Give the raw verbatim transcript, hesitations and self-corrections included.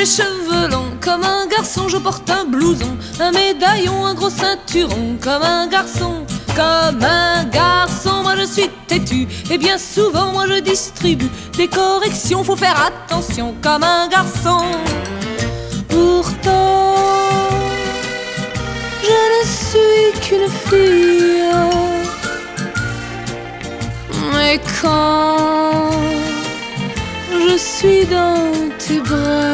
les cheveux longs. Comme un garçon, je porte un blouson, un médaillon, un gros ceinturon. Comme un garçon, comme un garçon, moi je suis têtu. Et bien souvent, moi je distribue des corrections, faut faire attention. Comme un garçon. Pourtant, je ne suis qu'une fille. Mais quand je suis dans tes bras,